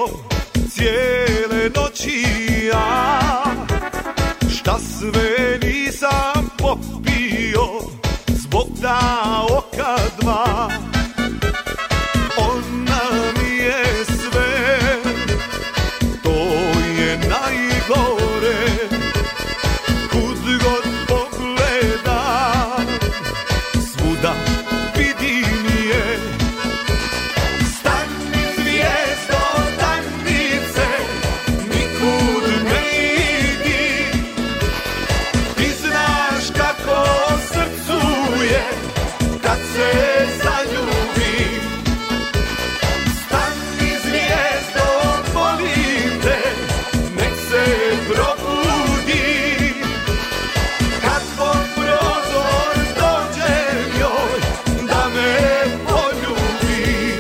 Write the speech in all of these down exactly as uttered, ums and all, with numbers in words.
cijele noći ja, šta sve nisam popio zbog ta oka dva. Ona mi je sve, to je najgore, kud god pogledam, svuda vidim je. Stani zvijezdo tamnice, nikud ne idi, ti znaš kako srcu je kad se zaljubi. Stani zvijezdo, molim te, nek se probudi, kad pod prozor dođem joj da me poljubi.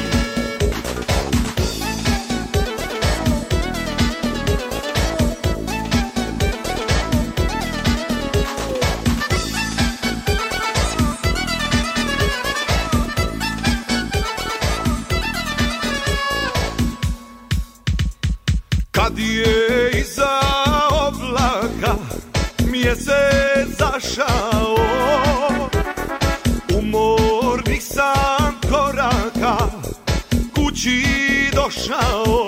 Kad je iza oblaka mjesec zašao, umornih sam koraka kući došao.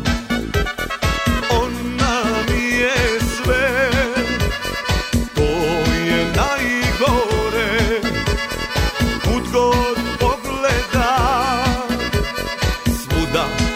Ona mi je sve, to je najgore, kud god pogledam, svuda